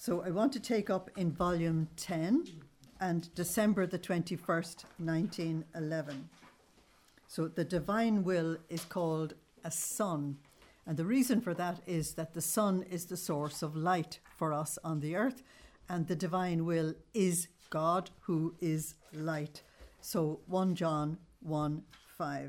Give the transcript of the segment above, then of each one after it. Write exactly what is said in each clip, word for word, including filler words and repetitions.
So I want to take up in volume ten and December the twenty-first, nineteen eleven. So the divine will is called a sun. And the reason for that is that the sun is the source of light for us on the earth. And the divine will is God, who is light. So First John one five.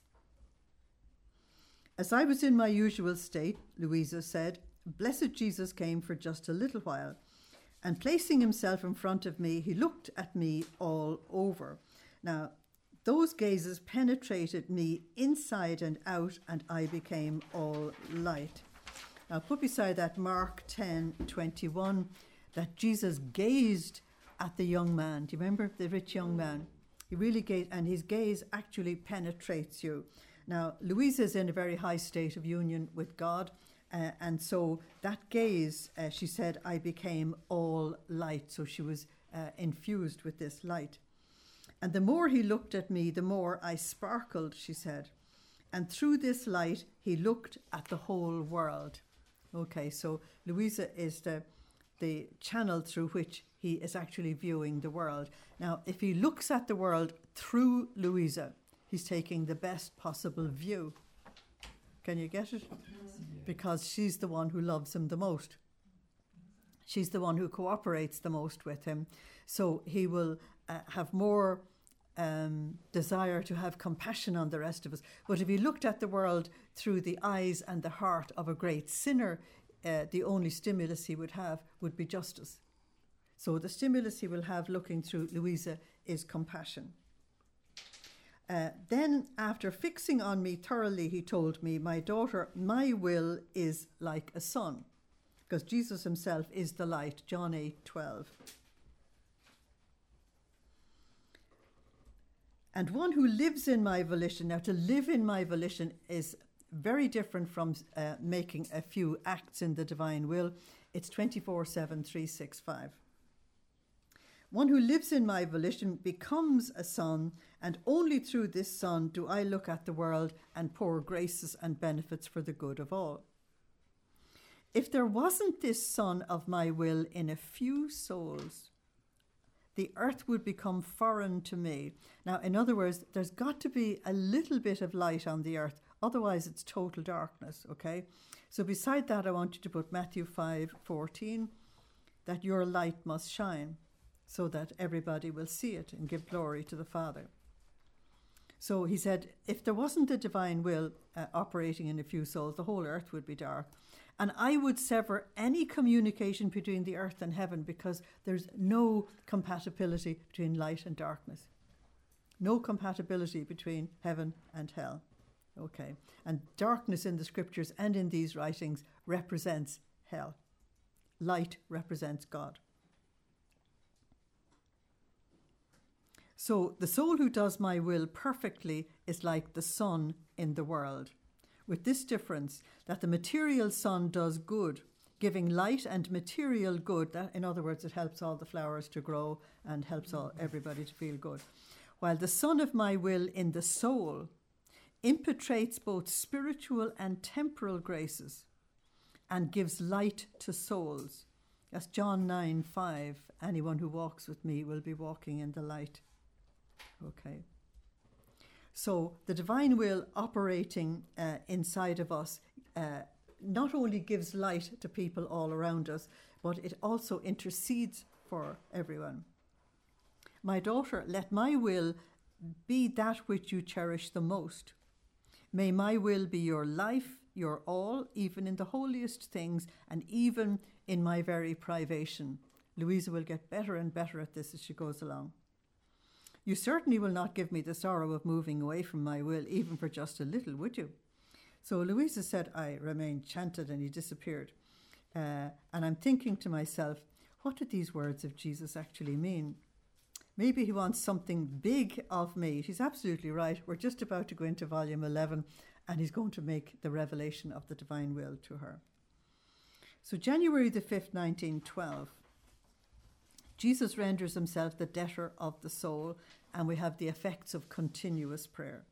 As I was in my usual state, Louisa said, Blessed Jesus came for just a little while, and placing himself in front of me, he looked at me all over. Now, those gazes penetrated me inside and out, and I became all light. Now, put beside that Mark ten twenty-one, that Jesus gazed at the young man. Do you remember the rich young man? He really gazed, and his gaze actually penetrates you. Now, Louisa is in a very high state of union with God, uh, and so that gaze, uh, she said, I became all light. So she was uh, infused with this light. And the more he looked at me, the more I sparkled, she said. And through this light, he looked at the whole world. Okay, so Louisa is the, the channel through which he is actually viewing the world. Now, if he looks at the world through Louisa, he's taking the best possible view. Can you get it? Because she's the one who loves him the most. She's the one who cooperates the most with him. So he will uh, have more um, desire to have compassion on the rest of us. But if he looked at the world through the eyes and the heart of a great sinner, uh, the only stimulus he would have would be justice. So the stimulus he will have looking through Louisa is compassion. Uh, then, after fixing on me thoroughly, he told me, my daughter, my will is like a sun. Because Jesus himself is the light, John eight twelve. And one who lives in my volition. Now, to live in my volition is very different from uh, making a few acts in the divine will. It's twenty-four seven, three sixty-five. One who lives in my volition becomes a son, and only through this son do I look at the world and pour graces and benefits for the good of all. If there wasn't this son of my will in a few souls, the earth would become foreign to me. Now, in other words, there's got to be a little bit of light on the earth, otherwise it's total darkness, okay? So beside that, I want you to put Matthew five fourteen, that your light must shine, so that everybody will see it and give glory to the Father. So he said, if there wasn't the divine will uh, operating in a few souls, the whole earth would be dark. And I would sever any communication between the earth and heaven, because there's no compatibility between light and darkness. No compatibility between heaven and hell. Okay. And darkness in the scriptures and in these writings represents hell. Light represents God. So the soul who does my will perfectly is like the sun in the world, with this difference, that the material sun does good, giving light and material good. That, in other words, it helps all the flowers to grow and helps all everybody to feel good. While the sun of my will in the soul impetrates both spiritual and temporal graces and gives light to souls. That's John nine five. Anyone who walks with me will be walking in the light. Okay. So the divine will operating uh, inside of us uh, not only gives light to people all around us, but it also intercedes for everyone. My daughter, let my will be that which you cherish the most. May my will be your life, your all, even in the holiest things and even in my very privation. Louisa will get better and better at this as she goes along. You certainly will not give me the sorrow of moving away from my will, even for just a little, would you? So Louisa said, I remained chanted, and he disappeared. Uh, and I'm thinking to myself, what do these words of Jesus actually mean? Maybe he wants something big of me. She's absolutely right. We're just about to go into volume eleven, and he's going to make the revelation of the divine will to her. So January the fifth, nineteen twelve. Jesus renders himself the debtor of the soul, and we have the effects of continuous prayer.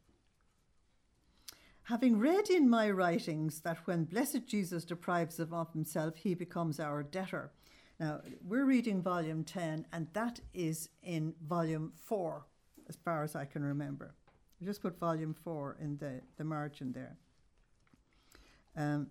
Having read in my writings that when blessed Jesus deprives us of himself, he becomes our debtor, Now, we're reading volume ten, and that is in volume four, as far as I can remember. I just put volume four in the, the margin there. Um,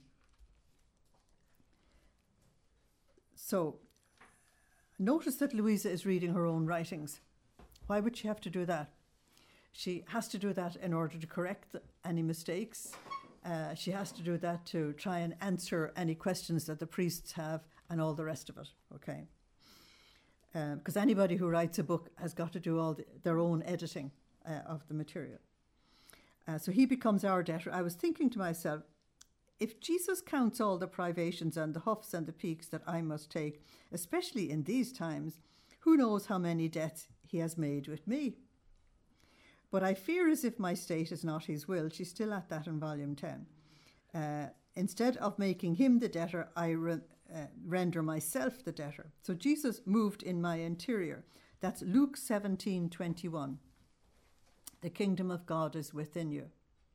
so, notice that Louisa is reading her own writings. Why would she have to do that? She has to do that in order to correct any mistakes. Uh, she has to do that to try and answer any questions that the priests have and all the rest of it, okay? Because um, anybody who writes a book has got to do all the, their own editing uh, of the material. Uh, so he becomes our debtor. I was thinking to myself, if Jesus counts all the privations and the huffs and the peaks that I must take, especially in these times, who knows how many debts he has made with me? But I fear as if my state is not his will. She's still at that in volume ten. Uh, instead of making him the debtor, I re- uh, render myself the debtor. So Jesus moved in my interior. That's Luke seventeen twenty-one. The kingdom of God is within you.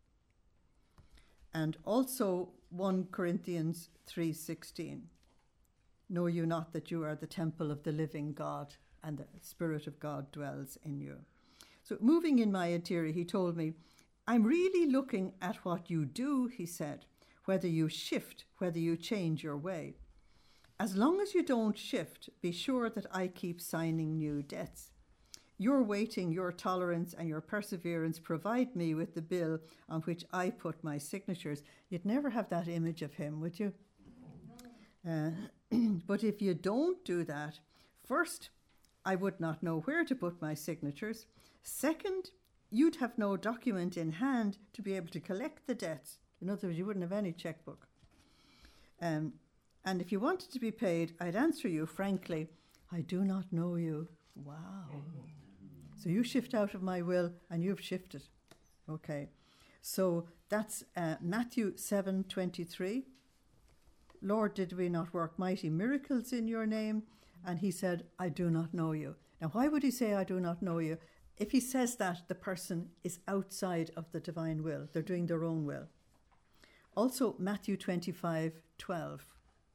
And also First Corinthians three sixteen. Know you not that you are the temple of the living God, and the Spirit of God dwells in you. So moving in my interior, he told me, I'm really looking at what you do, he said, whether you shift, whether you change your way. As long as you don't shift, be sure that I keep signing new debts. Your waiting, your tolerance and your perseverance provide me with the bill on which I put my signatures. You'd never have that image of him, would you? Uh, but if you don't do that, first, I would not know where to put my signatures. Second, you'd have no document in hand to be able to collect the debts. In other words, you wouldn't have any checkbook. Um, and if you wanted to be paid, I'd answer you frankly, I do not know you. Wow. So you shift out of my will and you've shifted. Okay. So that's uh, Matthew seven twenty-three. Lord, did we not work mighty miracles in your name? And he said, I do not know you. Now, why would he say, I do not know you? If he says that, the person is outside of the divine will. They're doing their own will. Also, Matthew twenty-five twelve.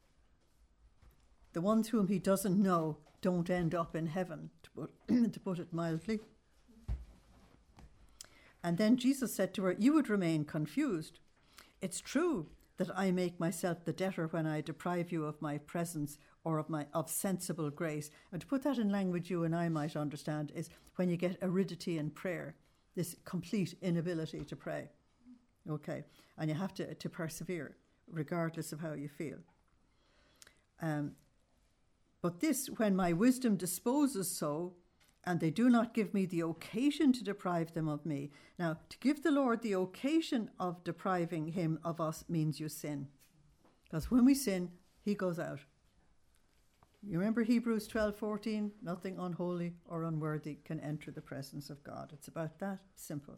The ones whom he doesn't know don't end up in heaven, to put, to put it mildly. And then Jesus said to her, you would remain confused. It's true that I make myself the debtor when I deprive you of my presence or of my of sensible grace. And to put that in language you and I might understand is when you get aridity in prayer, this complete inability to pray. Okay, and you have to, to persevere regardless of how you feel. Um, but this, when my wisdom disposes so, and they do not give me the occasion to deprive them of me. Now, to give the Lord the occasion of depriving him of us means you sin. Because when we sin, he goes out. You remember Hebrews twelve fourteen? Nothing unholy or unworthy can enter the presence of God. It's about that simple.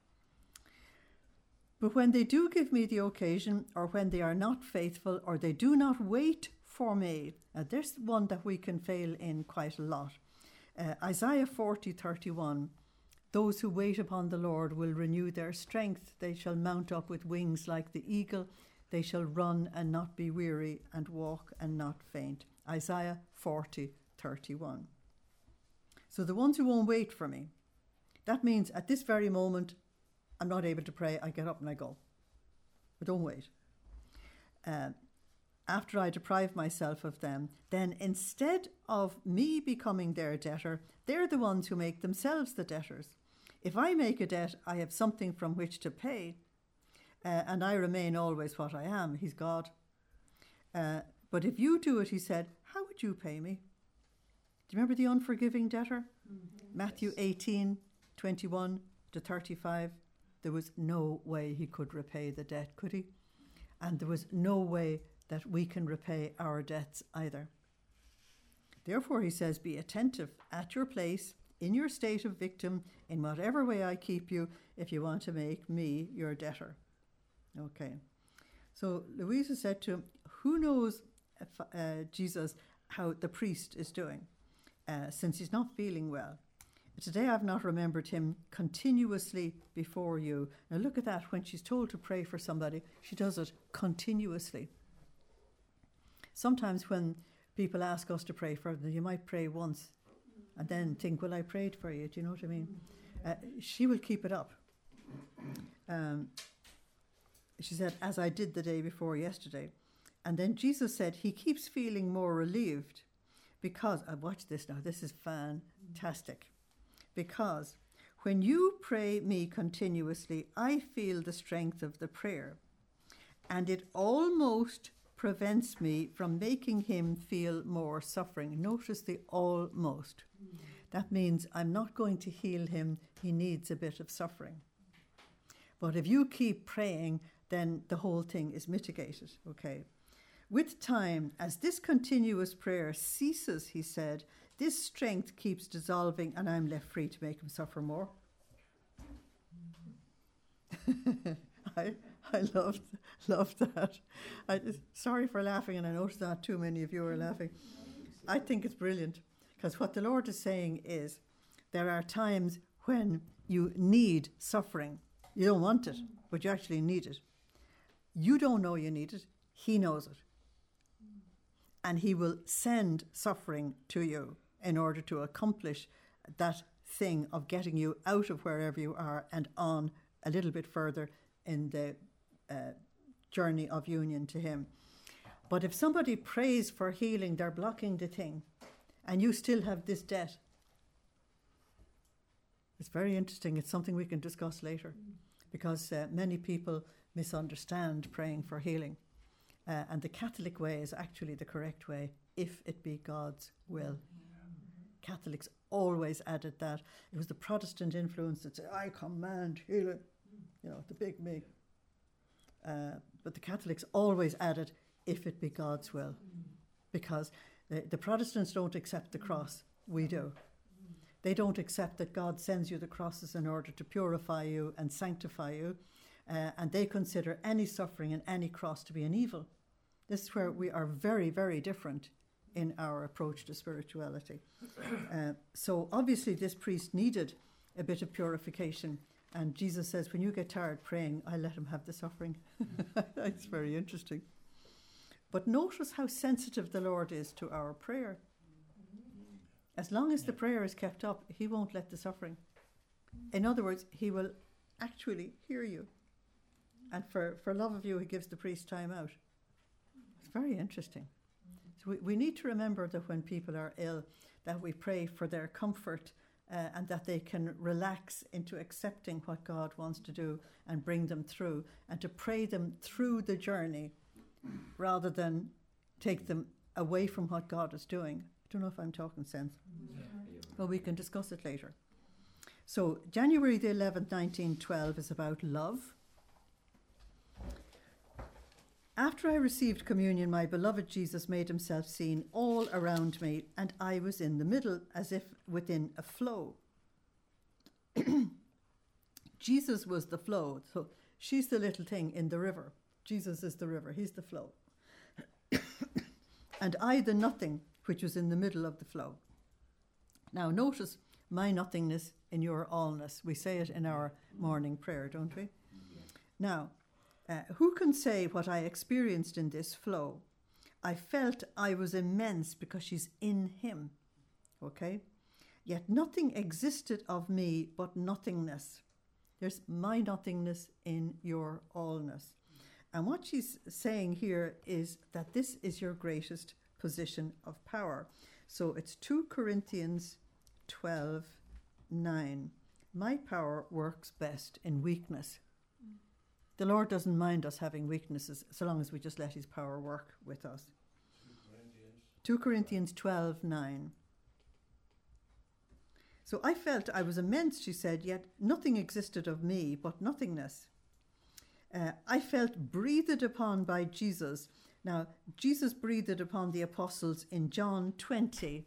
But when they do give me the occasion, or when they are not faithful, or they do not wait for me, now there's one that we can fail in quite a lot. Uh, Isaiah forty thirty-one, those who wait upon the Lord will renew their strength. They shall mount up with wings like the eagle. They shall run and not be weary, and walk and not faint. Isaiah forty thirty-one. So the ones who won't wait for me, that means at this very moment, I'm not able to pray. I get up and I go. But don't wait. Uh, After I deprive myself of them, then instead of me becoming their debtor, they're the ones who make themselves the debtors. If I make a debt, I have something from which to pay, uh, and I remain always what I am. He's God. Uh, but if you do it, he said, how would you pay me? Do you remember the unforgiving debtor? Mm-hmm. Matthew eighteen twenty-one to thirty-five. There was no way he could repay the debt, could he? And there was no way that we can repay our debts either. Therefore, he says, be attentive at your place, in your state of victim, in whatever way I keep you, if you want to make me your debtor. Okay. So Louisa said to him, who knows, if, uh, Jesus, how the priest is doing, uh, since he's not feeling well. Today I've not remembered him continuously before you. Now look at that. When she's told to pray for somebody, she does it continuously. Sometimes when people ask us to pray for them. You might pray once and then think, well, I prayed for you. Do you know what I mean? Uh, she will keep it up. Um, she said, as I did the day before yesterday. And then Jesus said he keeps feeling more relieved because, uh, watch this now, this is fantastic. Because when you pray me continuously, I feel the strength of the prayer. And it almost prevents me from making him feel more suffering. Notice the almost. Mm. That means I'm not going to heal him. He needs a bit of suffering. But if you keep praying, then the whole thing is mitigated, okay? With time, as this continuous prayer ceases, he said, this strength keeps dissolving and I'm left free to make him suffer more. I I loved, loved that. I, sorry for laughing, and I noticed that too many of you are laughing. I think it's brilliant, because what the Lord is saying is there are times when you need suffering. You don't want it, but you actually need it. You don't know you need it. He knows it. And he will send suffering to you in order to accomplish that thing of getting you out of wherever you are and on a little bit further in the uh, journey of union to him. But if somebody prays for healing, they're blocking the thing, and you still have this debt. It's very interesting. It's something we can discuss later, because uh, many people misunderstand praying for healing. Uh, and the Catholic way is actually the correct way, if it be God's will. Catholics always added that. It was the Protestant influence that said, I command healing, you know, the big me. Uh, but the Catholics always added, if it be God's will. Because the, the Protestants don't accept the cross. We do. They don't accept that God sends you the crosses in order to purify you and sanctify you. Uh, and they consider any suffering and any cross to be an evil. This is where we are very, very different in our approach to spirituality. Uh, so obviously this priest needed a bit of purification. And Jesus says, when you get tired praying, I let him have the suffering. That's very interesting. But notice how sensitive the Lord is to our prayer. As long as the prayer is kept up, he won't let the suffering. In other words, he will actually hear you. And for, for love of you, he gives the priest time out. It's very interesting. So we, we need to remember that when people are ill, that we pray for their comfort uh, and that they can relax into accepting what God wants to do and bring them through, and to pray them through the journey rather than take them away from what God is doing. I don't know if I'm talking sense, yeah. But we can discuss it later. So January the eleventh, nineteen twelve is about love. After I received communion, my beloved Jesus made himself seen all around me, and I was in the middle, as if within a flow. Jesus was the flow. So she's the little thing in the river. Jesus is the river. He's the flow. And I, the nothing, which was in the middle of the flow. Now, notice my nothingness in your allness. We say it in our morning prayer, don't we? Now, Uh, who can say what I experienced in this flow? I felt I was immense because she's in him, okay? Yet nothing existed of me but nothingness. There's my nothingness in your allness. And what she's saying here is that this is your greatest position of power. So it's two Corinthians twelve nine. My power works best in weakness. The Lord doesn't mind us having weaknesses so long as we just let his power work with us. two Corinthians twelve nine. So I felt I was immense, she said, yet nothing existed of me but nothingness. Uh, I felt breathed upon by Jesus. Now, Jesus breathed upon the apostles in John twenty,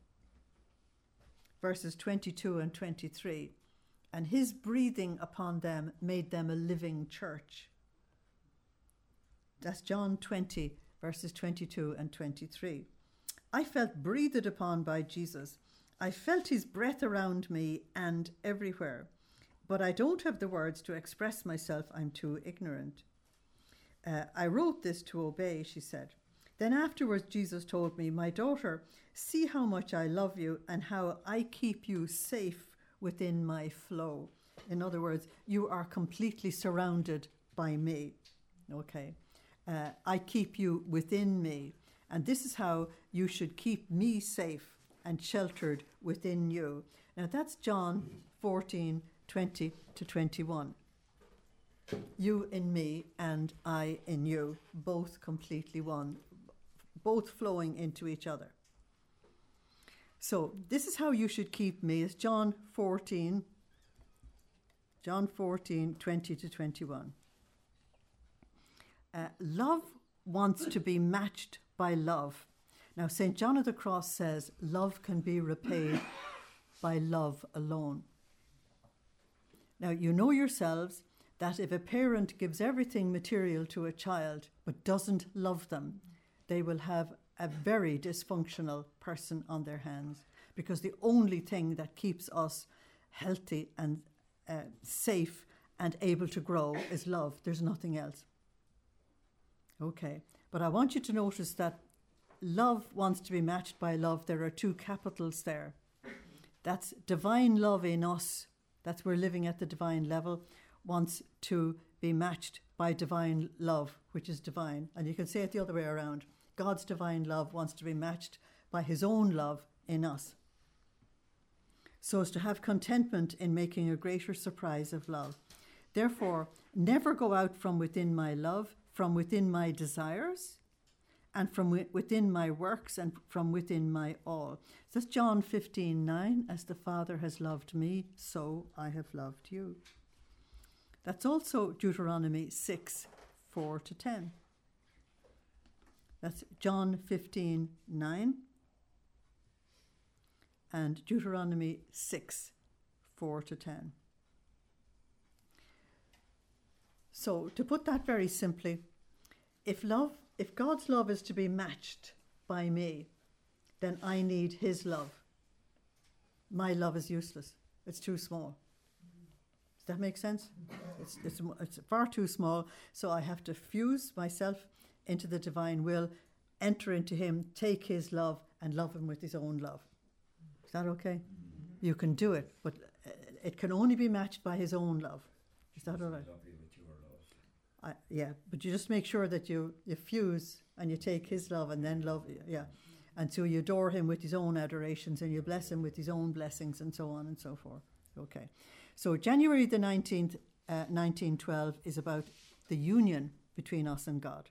verses twenty-two and twenty-three. And his breathing upon them made them a living church. That's John twenty, verses twenty-two and twenty-three. I felt breathed upon by Jesus. I felt his breath around me and everywhere. But I don't have the words to express myself. I'm too ignorant. Uh, I wrote this to obey, she said. Then afterwards Jesus told me, my daughter, see how much I love you and how I keep you safe within my flow. In other words, you are completely surrounded by me. Okay. Uh, I keep you within me. And this is how you should keep me safe and sheltered within you. Now that's John fourteen, twenty to twenty-one. You in me and I in you, both completely one, both flowing into each other. So this is how you should keep me. It's John fourteen, John fourteen, twenty to twenty-one. Uh, love wants to be matched by love. Now, Saint John of the Cross says love can be repaid by love alone. Now, you know yourselves that if a parent gives everything material to a child but doesn't love them, they will have a very dysfunctional person on their hands, because the only thing that keeps us healthy and uh, safe and able to grow is love. There's nothing else. Okay, but I want you to notice that love wants to be matched by love. There are two capitals there. That's divine love in us. That's we're living at the divine level. Wants to be matched by divine love, which is divine. And you can say it the other way around. God's divine love wants to be matched by his own love in us, so as to have contentment in making a greater surprise of love. Therefore, never go out from within my love, from within my desires, and from wi- within my works, and from within my all. So that's John fifteen nine. As the Father has loved me, so I have loved you. That's also Deuteronomy six, four to ten. That's John fifteen nine and Deuteronomy six, four to ten. So, to put that very simply, if love, if God's love is to be matched by me, then I need his love. My love is useless. It's too small. Does that make sense? It's, it's, it's far too small, so I have to fuse myself into the divine will, enter into him, take his love, and love him with his own love. Is that okay? You can do it, but it can only be matched by his own love. Is that all right? I, yeah, but you just make sure that you, you fuse and you take his love and then love, yeah. And so you adore him with his own adorations and you bless him with his own blessings and so on and so forth. Okay. So January the nineteenth, uh, nineteen twelve is about the union between us and God.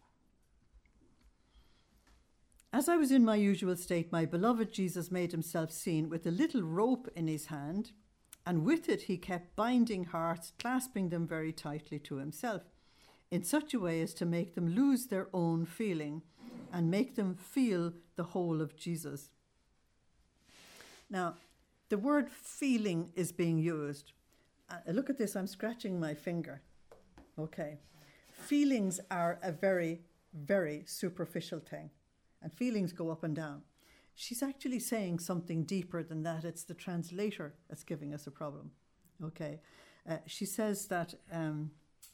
As I was in my usual state, my beloved Jesus made himself seen with a little rope in his hand, and with it he kept binding hearts, clasping them very tightly to himself, in such a way as to make them lose their own feeling and make them feel the whole of Jesus. Now, the word feeling is being used. Uh, look at this, I'm scratching my finger. Okay. Feelings are a very, very superficial thing, and feelings go up and down. She's actually saying something deeper than that. It's the translator that's giving us a problem. Okay. Uh, she says that um,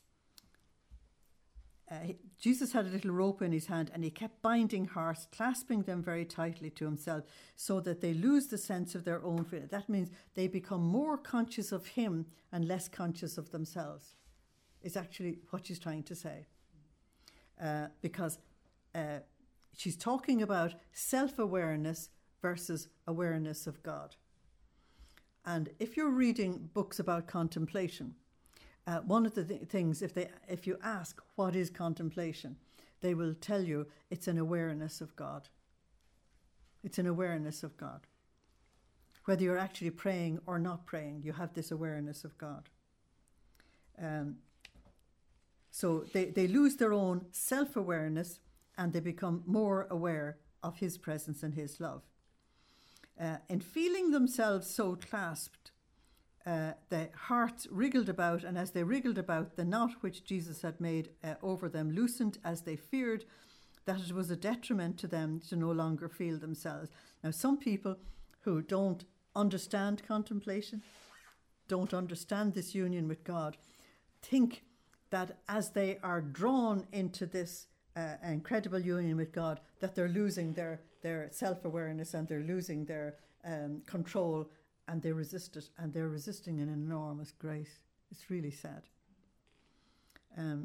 Uh, Jesus had a little rope in his hand, and he kept binding hearts, clasping them very tightly to himself, so that they lose the sense of their own feeling. That means they become more conscious of him and less conscious of themselves, is actually what she's trying to say. Uh, because uh, she's talking about self-awareness versus awareness of God. And if you're reading books about contemplation, Uh, one of the th- things, if they, if you ask what is contemplation, they will tell you it's an awareness of God. It's an awareness of God. Whether you're actually praying or not praying, you have this awareness of God. Um, so they, they lose their own self-awareness and they become more aware of his presence and his love. Uh, in feeling themselves so clasped, Uh, the hearts wriggled about, and as they wriggled about, the knot which Jesus had made uh, over them loosened, as they feared that it was a detriment to them to no longer feel themselves. Now, some people who don't understand contemplation, don't understand this union with God, think that as they are drawn into this uh, incredible union with God that they're losing their, their self-awareness and they're losing their um, control, and they resist it, and they're resisting an enormous grace. It's really sad. Um,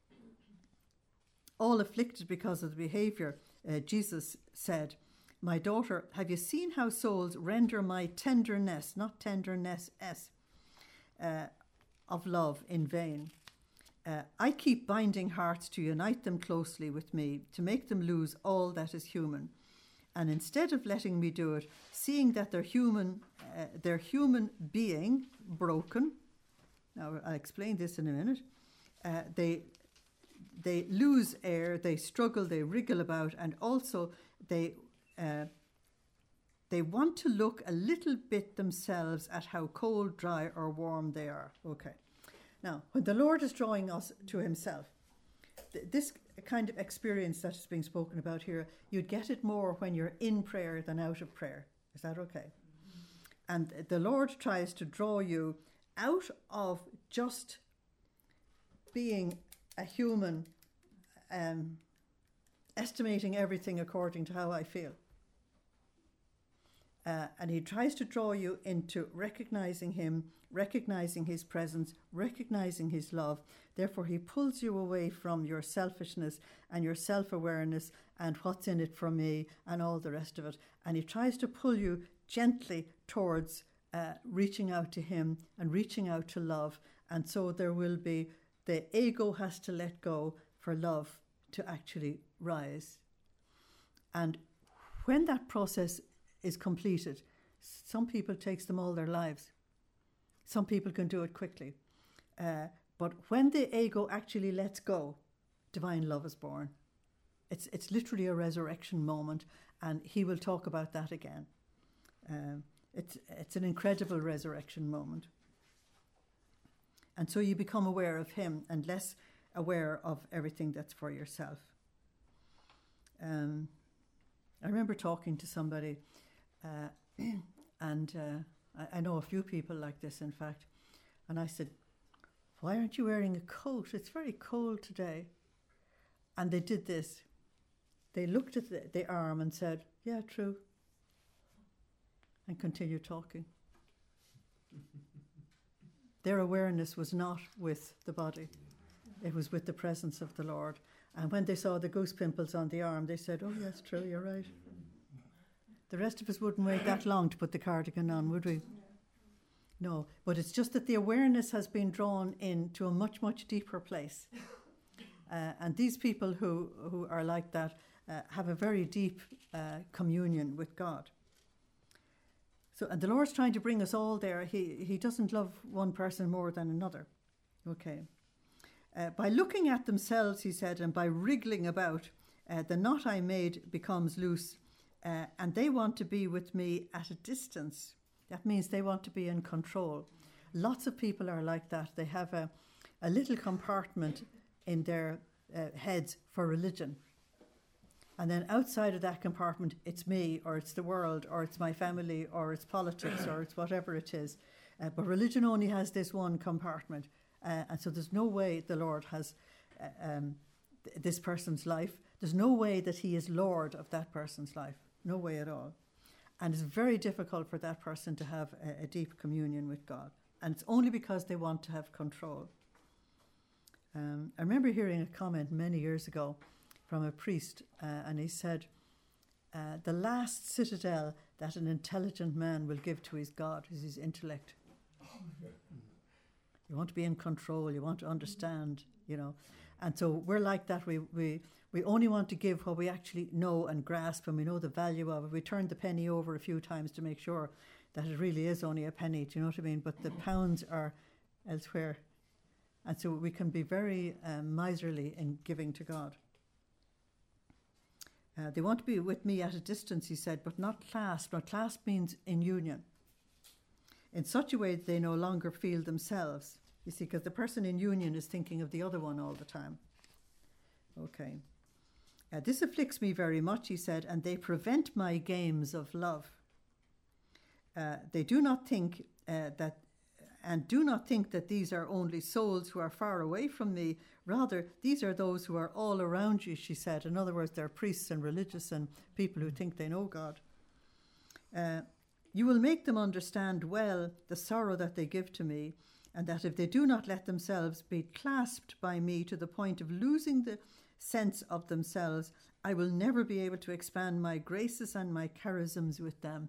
all afflicted because of the behaviour, uh, Jesus said, "My daughter, have you seen how souls render my tenderness," not tenderness, S, uh, of love in vain? Uh, I keep binding hearts to unite them closely with me, to make them lose all that is human. And instead of letting me do it, seeing that their human, uh, their human being broken, now I'll explain this in a minute, uh, they they lose air, they struggle, they wriggle about, and also they uh, they want to look a little bit themselves at how cold, dry, or warm they are. Okay. Now, when the Lord is drawing us to himself, th- this kind of experience that is being spoken about here, you'd get it more when you're in prayer than out of prayer. Is that okay? Mm-hmm. And the Lord tries to draw you out of just being a human, um, estimating everything according to how I feel. Uh, and he tries to draw you into recognizing him, recognizing his presence, recognizing his love. Therefore, he pulls you away from your selfishness and your self-awareness and what's in it for me and all the rest of it. And he tries to pull you gently towards uh, reaching out to him and reaching out to love. And so there will be, the ego has to let go for love to actually rise. And when that process is completed, some people, it takes them all their lives. Some people can do it quickly. Uh, but when the ego actually lets go, divine love is born. It's it's literally a resurrection moment, and he will talk about that again. Um, it's it's an incredible resurrection moment. And so you become aware of him and less aware of everything that's for yourself. Um, I remember talking to somebody, uh, and uh, I, I know a few people like this, in fact, and I said, "Why aren't you wearing a coat? It's very cold today." And they did this. They looked at the, the arm and said, "Yeah, true," and continued talking. Their awareness was not with the body. It was with the presence of the Lord. And when they saw the goose pimples on the arm, they said, "Oh, yes, true, you're right." The rest of us wouldn't wait that long to put the cardigan on, would we? No, but it's just that the awareness has been drawn into a much, much deeper place. Uh, and these people who, who are like that uh, have a very deep uh, communion with God. So, and the Lord's trying to bring us all there. He he doesn't love one person more than another. Okay. Uh, by looking at themselves, he said, and by wriggling about, uh, the knot I made becomes loose, uh, and they want to be with me at a distance. That means they want to be in control. Lots of people are like that. They have a, a little compartment in their uh, heads for religion. And then outside of that compartment, it's me, or it's the world, or it's my family, or it's politics, or it's whatever it is. Uh, but religion only has this one compartment. Uh, and so there's no way the Lord has uh, um, th- this person's life. There's no way that he is Lord of that person's life. No way at all. And it's very difficult for that person to have a, a deep communion with God. And it's only because they want to have control. Um, I remember hearing a comment many years ago from a priest, uh, and he said, uh, the last citadel that an intelligent man will give to his God is his intellect. You want to be in control, you want to understand, you know. And so we're like that. We we we only want to give what we actually know and grasp, and we know the value of it. We turn the penny over a few times to make sure that it really is only a penny, do you know what I mean? But the pounds are elsewhere. And so we can be very um, miserly in giving to God. Uh, they want to be with me at a distance, he said, but not clasped. Now, clasp means in union. In such a way that they no longer feel themselves. You see, because the person in union is thinking of the other one all the time. Okay. Uh, this afflicts me very much, he said, and they prevent my games of love. Uh, they do not think uh, that, and do not think that these are only souls who are far away from me. Rather, these are those who are all around you, she said. In other words, they're priests and religious and people who think they know God. Uh, you will make them understand well the sorrow that they give to me, and that if they do not let themselves be clasped by me to the point of losing the sense of themselves, I will never be able to expand my graces and my charisms with them.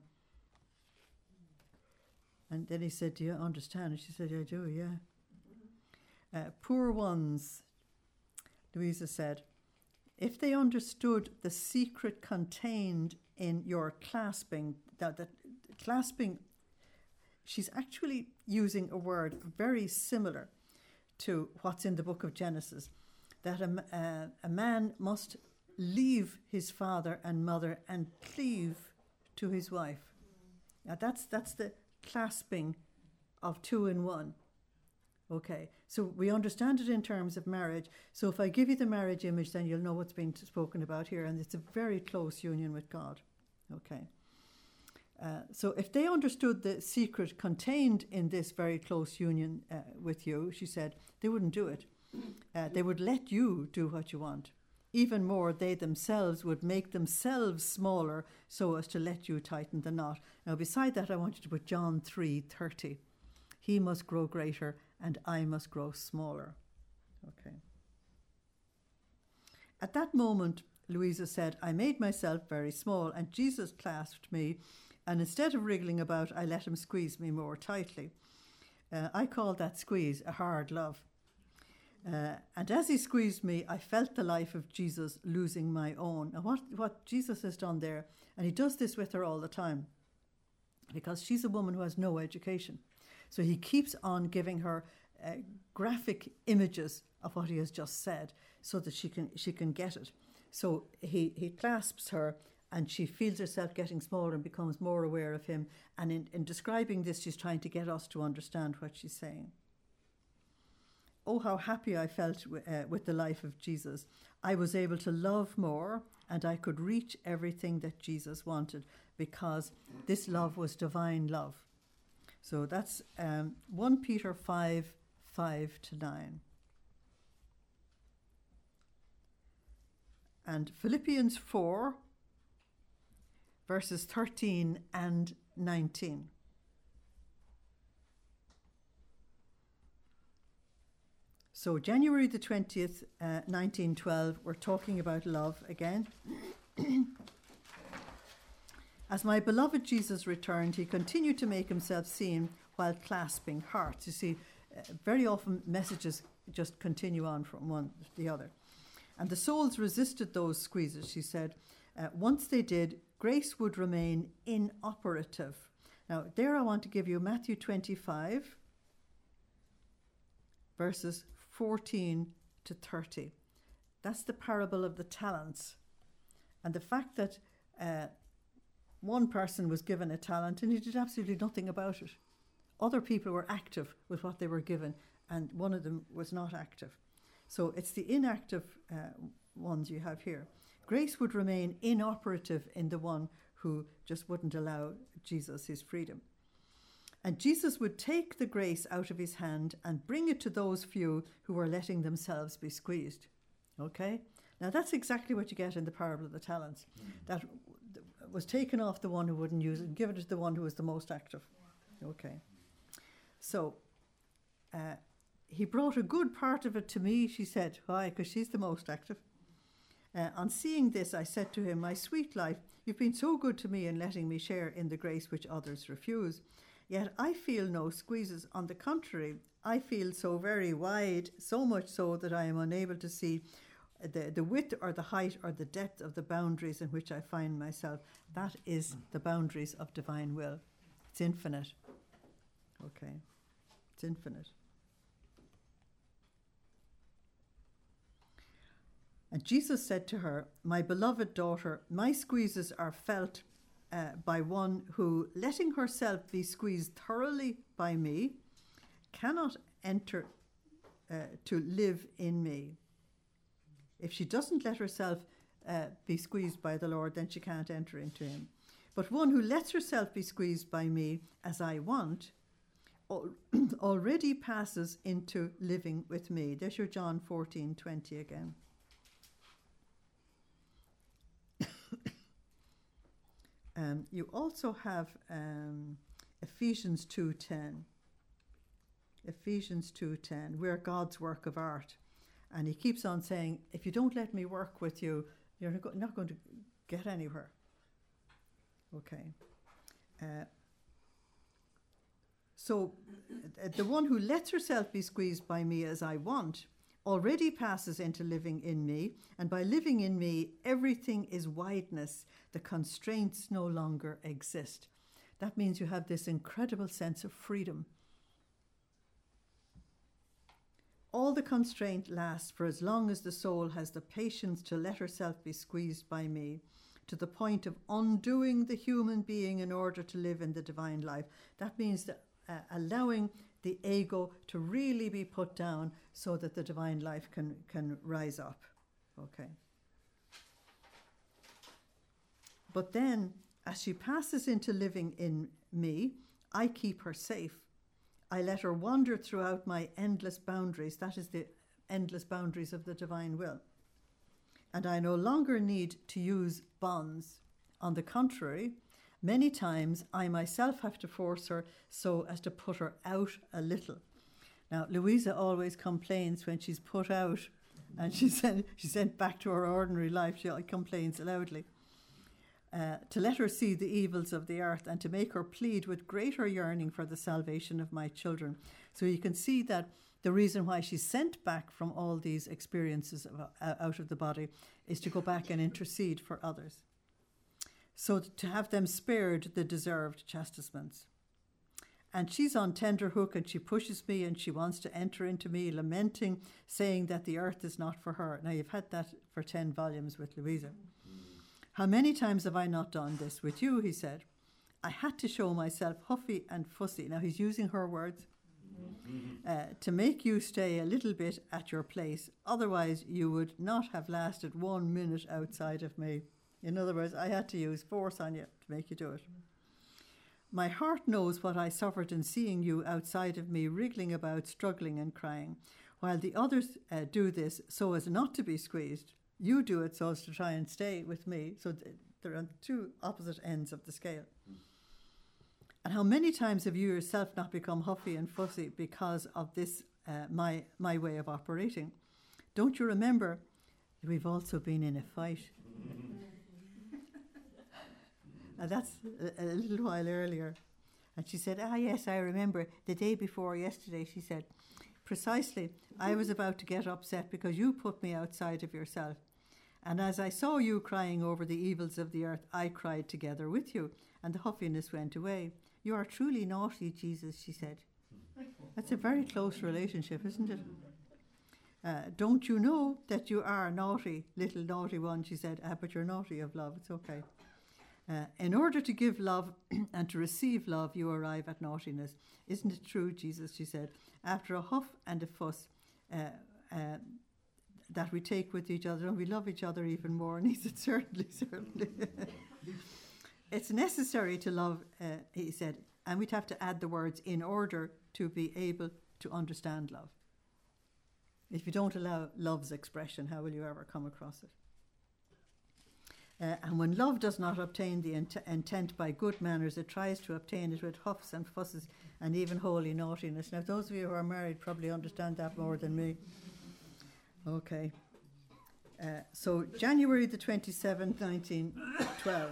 And then he said, do you understand? And she said, I do, yeah. Uh, poor ones, Louisa said, if they understood the secret contained in your clasping, that, that clasping, she's actually using a word very similar to what's in the book of Genesis, that a, uh, a man must leave his father and mother and cleave to his wife. Now that's that's the clasping of two in one. Okay, so we understand it in terms of marriage. So if I give you the marriage image, then you'll know what's being spoken about here, and it's a very close union with God. Okay. Uh, so if they understood the secret contained in this very close union uh, with you, she said, they wouldn't do it. Uh, they would let you do what you want. Even more, they themselves would make themselves smaller so as to let you tighten the knot. Now, beside that, I want you to put John three thirty. He must grow greater and I must grow smaller. Okay. At that moment, Louisa said, I made myself very small, and Jesus clasped me, and instead of wriggling about, I let him squeeze me more tightly. Uh, I call that squeeze a hard love. Uh, and as he squeezed me, I felt the life of Jesus losing my own. Now, what, what Jesus has done there, and he does this with her all the time, because she's a woman who has no education. So he keeps on giving her uh, graphic images of what he has just said so that she can she can get it. So he, he clasps her, and she feels herself getting smaller and becomes more aware of him. And in, in describing this, she's trying to get us to understand what she's saying. Oh, how happy I felt w- uh, with the life of Jesus. I was able to love more, and I could reach everything that Jesus wanted, because this love was divine love. So that's um, First Peter five, five to nine. And Philippians four, verses thirteen and nineteen. So January the twentieth, uh, nineteen twelve, we're talking about love again. As my beloved Jesus returned, he continued to make himself seen while clasping hearts. You see, uh, very often messages just continue on from one to the other. And the souls resisted those squeezes, she said. Uh, once they did, grace would remain inoperative. Now, there I want to give you Matthew twenty-five, verses fourteen to thirty. That's the parable of the talents. And the fact that uh, one person was given a talent and he did absolutely nothing about it. Other people were active with what they were given, and one of them was not active. So it's the inactive uh, ones you have here. Grace would remain inoperative in the one who just wouldn't allow Jesus his freedom. And Jesus would take the grace out of his hand and bring it to those few who were letting themselves be squeezed. Okay? Now that's exactly what you get in the parable of the talents. Mm-hmm. That was taken off the one who wouldn't use it and given it to the one who was the most active. Okay. So uh, he brought a good part of it to me, she said. Why? Because she's the most active. Uh, on seeing this, I said to him, my sweet life, you've been so good to me in letting me share in the grace which others refuse. Yet I feel no squeezes. On the contrary, I feel so very wide, so much so that I am unable to see the, the width or the height or the depth of the boundaries in which I find myself. That is the boundaries of divine will. It's infinite. Okay. It's infinite. And Jesus said to her, my beloved daughter, my squeezes are felt uh, by one who, letting herself be squeezed thoroughly by me, cannot enter uh, to live in me. If she doesn't let herself uh, be squeezed by the Lord, then she can't enter into him. But one who lets herself be squeezed by me as I want, al- already passes into living with me. There's your John fourteen twenty again. um, you also have um, Ephesians two ten. Ephesians two ten, we're God's work of art. And he keeps on saying, if you don't let me work with you, you're not go- not going to get anywhere. Okay. Uh, so uh, the one who lets herself be squeezed by me as I want already passes into living in me. And by living in me, everything is wideness. The constraints no longer exist. That means you have this incredible sense of freedom. All the constraint lasts for as long as the soul has the patience to let herself be squeezed by me, to the point of undoing the human being in order to live in the divine life. That means that, uh, allowing the ego to really be put down so that the divine life can, can rise up. Okay. But then, as she passes into living in me, I keep her safe. I let her wander throughout my endless boundaries. That is the endless boundaries of the divine will. And I no longer need to use bonds. On the contrary, many times I myself have to force her so as to put her out a little. Now, Louisa always complains when she's put out and she's sent, she's sent back to her ordinary life. She complains loudly. Uh, to let her see the evils of the earth and to make her plead with greater yearning for the salvation of my children. So you can see that the reason why she's sent back from all these experiences of, uh, out of the body is to go back and intercede for others. So to have them spared the deserved chastisements. And she's on tenterhook and she pushes me and she wants to enter into me, lamenting, saying that the earth is not for her. Now you've had that for ten volumes with Louisa. How many times have I not done this with you, he said. I had to show myself huffy and fussy. Now he's using her words. Uh, to make you stay a little bit at your place. Otherwise you would not have lasted one minute outside of me. In other words, I had to use force on you to make you do it. My heart knows what I suffered in seeing you outside of me, wriggling about, struggling and crying. While the others uh, do this so as not to be squeezed, you do it so as to try and stay with me. So th- they're on two opposite ends of the scale. Mm. And how many times have you yourself not become huffy and fussy because of this, uh, my my way of operating? Don't you remember that we've also been in a fight? And that's a, a little while earlier. And she said, ah, yes, I remember the day before yesterday, she said, precisely, I was about to get upset because you put me outside of yourself. And as I saw you crying over the evils of the earth, I cried together with you, and the huffiness went away. You are truly naughty, Jesus, she said. That's a very close relationship, isn't it? Uh, don't you know that you are naughty, little naughty one, she said. Ah, but you're naughty of love, it's okay. Uh, in order to give love and to receive love, you arrive at naughtiness. Isn't it true, Jesus, she said, after a huff and a fuss uh, uh, that we take with each other, and we love each other even more. And he said, certainly, certainly. It's necessary to love, uh, he said, and we'd have to add the words, in order to be able to understand love. If you don't allow love's expression, how will you ever come across it? Uh, and when love does not obtain the int- intent by good manners, it tries to obtain it with huffs and fusses and even holy naughtiness. Now, those of you who are married probably understand that more than me. Okay. Uh, so, January the twenty-seventh, nineteen twelve.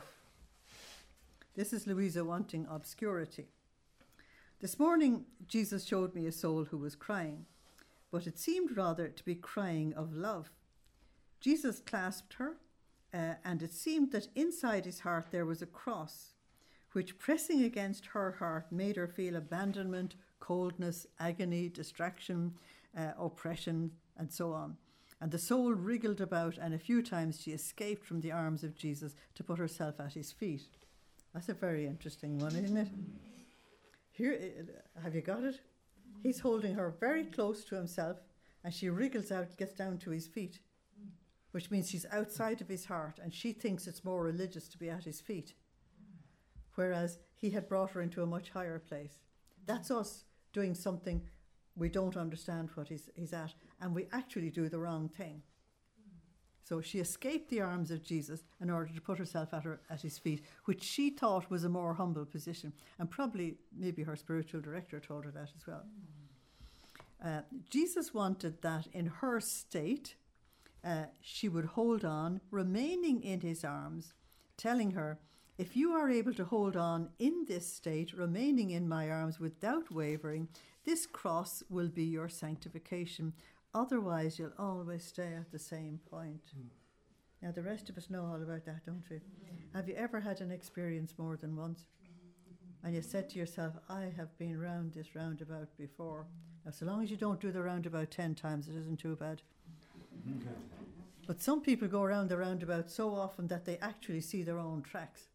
This is Louisa wanting obscurity. This morning, Jesus showed me a soul who was crying, but it seemed rather to be crying of love. Jesus clasped her, Uh, and it seemed that inside his heart there was a cross, which pressing against her heart made her feel abandonment, coldness, agony, distraction, uh, oppression, and so on. And the soul wriggled about, and a few times she escaped from the arms of Jesus to put herself at his feet. That's a very interesting one, isn't it? Here, uh, have you got it? He's holding her very close to himself, and she wriggles out, gets down to his feet, which means she's outside of his heart, and she thinks it's more religious to be at his feet, whereas he had brought her into a much higher place. That's us doing something we don't understand what he's, he's at, and we actually do the wrong thing. So she escaped the arms of Jesus in order to put herself at, her, at his feet, which she thought was a more humble position. And probably maybe her spiritual director told her that as well. Uh, Jesus wanted that in her state, uh, she would hold on, remaining in his arms, telling her, if you are able to hold on in this state, remaining in my arms without wavering, this cross will be your sanctification. Otherwise, you'll always stay at the same point. Mm. Now, the rest of us know all about that, don't we? Mm. Have you ever had an experience more than once? And you said to yourself, I have been round this roundabout before. Now, so long as you don't do the roundabout ten times, it isn't too bad. But some people go around the roundabout so often that they actually see their own tracks.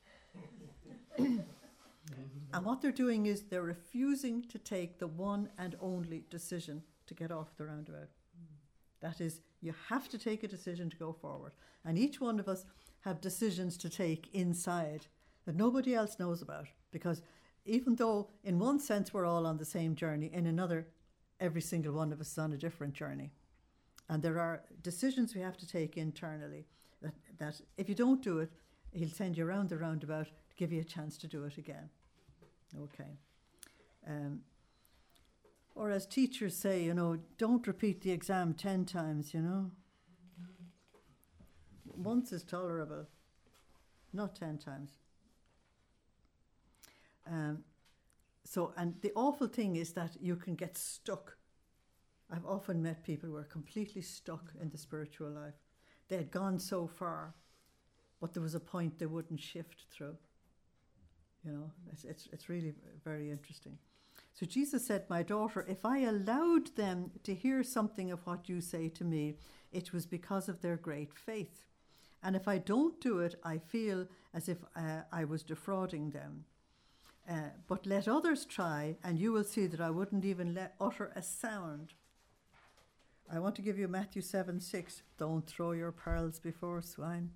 And what they're doing is they're refusing to take the one and only decision to get off the roundabout. That is, you have to take a decision to go forward. And each one of us have decisions to take inside that nobody else knows about. Because even though in one sense we're all on the same journey, in another, every single one of us is on a different journey. And there are decisions we have to take internally that, that if you don't do it, he'll send you around the roundabout to give you a chance to do it again. Okay. Um, or as teachers say, you know, don't repeat the exam ten times, you know. Once is tolerable, not ten times. Um, so, and the awful thing is that you can get stuck. I've often met people who are completely stuck in the spiritual life. They had gone so far, but there was a point they wouldn't shift through. You know, it's, it's, it's really very interesting. So Jesus said, my daughter, if I allowed them to hear something of what you say to me, it was because of their great faith. And if I don't do it, I feel as if uh, I was defrauding them. Uh, but let others try, and you will see that I wouldn't even let utter a sound. I want to give you Matthew seven six. Don't throw your pearls before swine.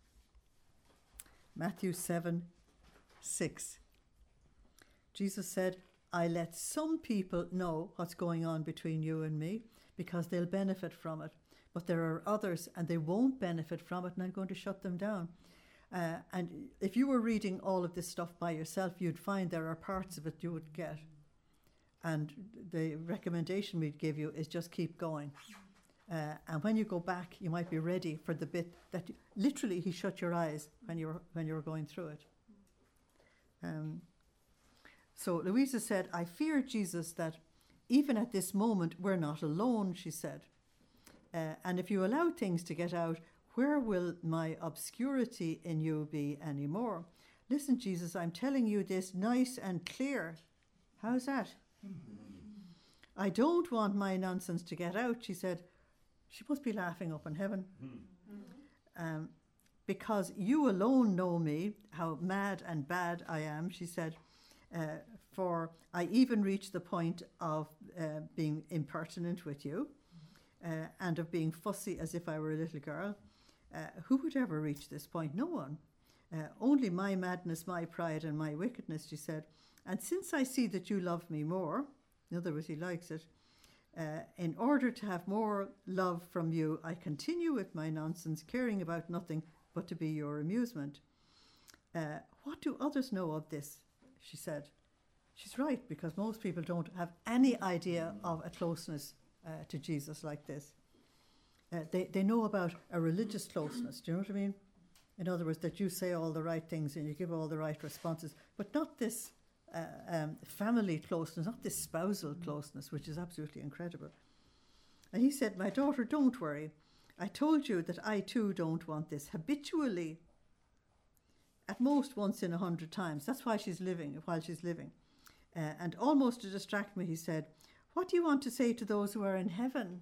Matthew seven six. Jesus said, I let some people know what's going on between you and me because they'll benefit from it. But there are others and they won't benefit from it, and I'm going to shut them down. Uh, and if you were reading all of this stuff by yourself, you'd find there are parts of it you would get. And the recommendation we'd give you is just keep going. Uh, and when you go back, you might be ready for the bit that you, literally he shut your eyes when you were, when you were going through it. Um, so Louisa said, I fear, Jesus, that even at this moment, we're not alone, she said. Uh, and if you allow things to get out, where will my obscurity in you be anymore? Listen, Jesus, I'm telling you this nice and clear. How's that? I don't want my nonsense to get out, she said. She must be laughing up in heaven. Um, because you alone know me, how mad and bad I am, she said. Uh, for I even reached the point of uh, being impertinent with you uh, and of being fussy as if I were a little girl. Uh, who would ever reach this point? No one. Uh, only my madness, my pride and my wickedness, she said. And since I see that you love me more, in other words, he likes it, uh, in order to have more love from you, I continue with my nonsense, caring about nothing but to be your amusement. Uh, what do others know of this? She said. She's right, because most people don't have any idea of a closeness uh, to Jesus like this. Uh, they, they know about a religious closeness, do you know what I mean? In other words, that you say all the right things and you give all the right responses, but not this uh, um, family closeness, not this spousal closeness, which is absolutely incredible. And he said, my daughter, don't worry. I told you that I too don't want this habitually, at most once in a hundred times. That's why she's living, while she's living. Uh, and almost to distract me, he said, what do you want to say to those who are in heaven?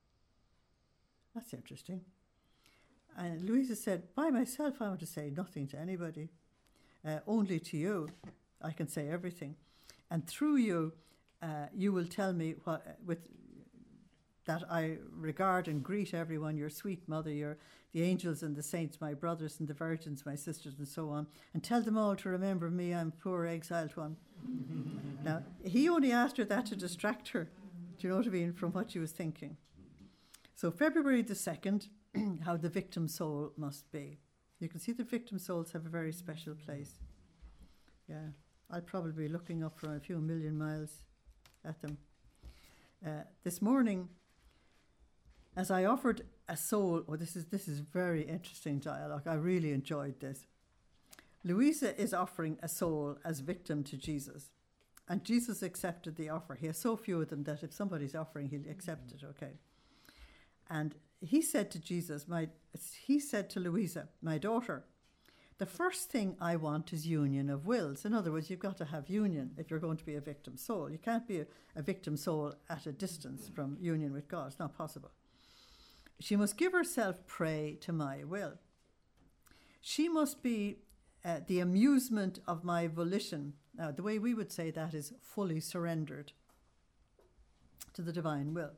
That's interesting. And Louisa said, by myself, I want to say nothing to anybody, uh, only to you. I can say everything. And through you, uh, you will tell me what, with that I regard and greet everyone, your sweet mother, your the angels and the saints, my brothers and the virgins, my sisters, and so on, and tell them all to remember me, I'm a poor exiled one. Now, he only asked her that to distract her, do you know what I mean, from what she was thinking. So February the second, how the victim soul must be. You can see the victim souls have a very special place. Yeah, I'll probably be looking up from a few million miles at them. Uh, this morning, as I offered a soul, oh, this is this is very interesting dialogue. I really enjoyed this. Louisa is offering a soul as victim to Jesus, and Jesus accepted the offer. He has so few of them that if somebody's offering, he'll accept it. Okay. And he said to Jesus, "My," he said to Louisa, "My daughter, the first thing I want is union of wills." In other words, you've got to have union if you're going to be a victim soul. You can't be a, a victim soul at a distance from union with God. It's not possible. She must give herself prey to my will. She must be uh, the amusement of my volition. Now, the way we would say that is fully surrendered to the divine will.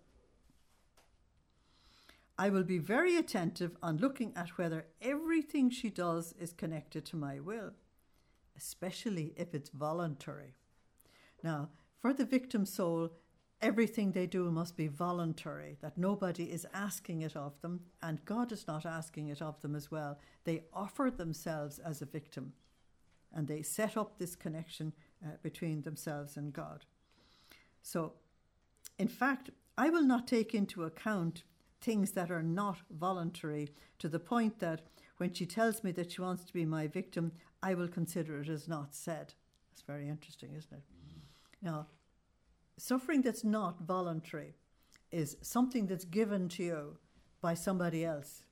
I will be very attentive on looking at whether everything she does is connected to my will, especially if it's voluntary. Now, for the victim soul, everything they do must be voluntary, that nobody is asking it of them, and God is not asking it of them as well. They offer themselves as a victim, and they set up this connection uh, between themselves and God. So, in fact, I will not take into account things that are not voluntary, to the point that when she tells me that she wants to be my victim, I will consider it as not said. That's very interesting, isn't it? Mm-hmm. Now, suffering that's not voluntary is something that's given to you by somebody else,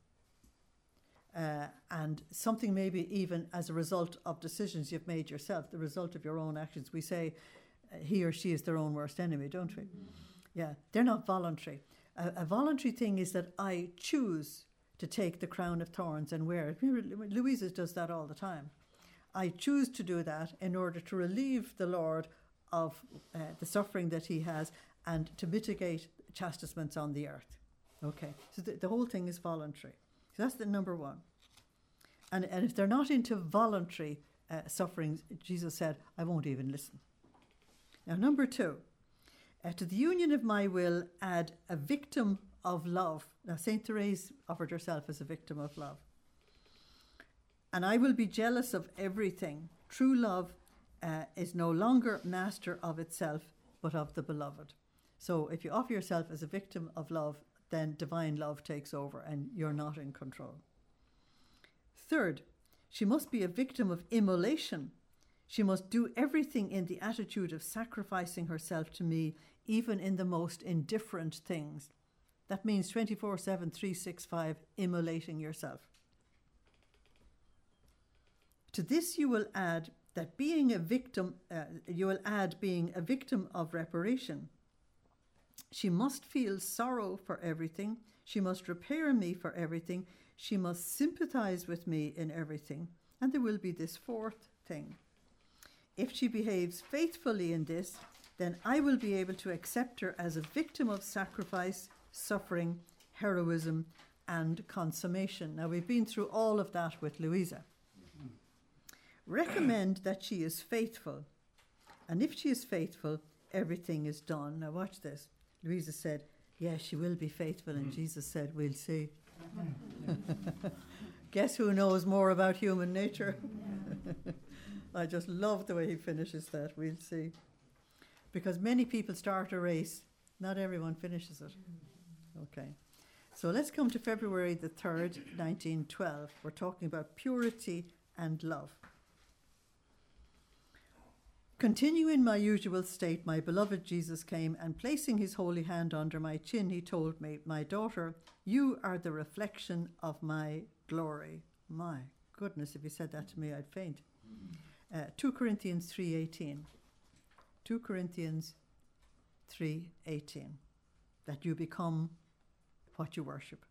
uh, and something maybe even as a result of decisions you've made yourself, the result of your own actions. We say uh, he or she is their own worst enemy, don't we? Mm-hmm. Yeah, they're not voluntary. A, a voluntary thing is that I choose to take the crown of thorns and wear it. Louisa does that all the time. I choose to do that in order to relieve the Lord of uh, the suffering that he has and to mitigate chastisements on the earth. Okay, so the, the whole thing is voluntary. So that's the number one. And, and if they're not into voluntary uh, sufferings, Jesus said, I won't even listen. Now, number two, uh, to the union of my will add a victim of love. Now, Saint Therese offered herself as a victim of love. And I will be jealous of everything. True love uh, is no longer master of itself, but of the beloved. So if you offer yourself as a victim of love, then divine love takes over and you're not in control. Third, she must be a victim of immolation. She must do everything in the attitude of sacrificing herself to me, even in the most indifferent things. That means twenty-four seven, three sixty-five, immolating yourself. To this you will add that being a victim, uh, you will add being a victim of reparation. She must feel sorrow for everything. She must repair me for everything. She must sympathize with me in everything. And there will be this fourth thing. If she behaves faithfully in this, then I will be able to accept her as a victim of sacrifice, suffering, heroism, and consummation. Now, we've been through all of that with Louisa. Recommend that she is faithful. And if she is faithful, everything is done. Now, watch this. Louisa said, yes, she will be faithful. And Jesus said, we'll see. Guess who knows more about human nature? I just love the way he finishes that. We'll see. Because many people start a race. Not everyone finishes it. Okay. So let's come to February the third, nineteen twelve. We're talking about purity and love. Continue in my usual state, my beloved Jesus came, and placing his holy hand under my chin, he told me, my daughter, you are the reflection of my glory. My goodness, if you said that to me, I'd faint. Uh, two Corinthians three eighteen. two Corinthians three eighteen. That you become what you worship.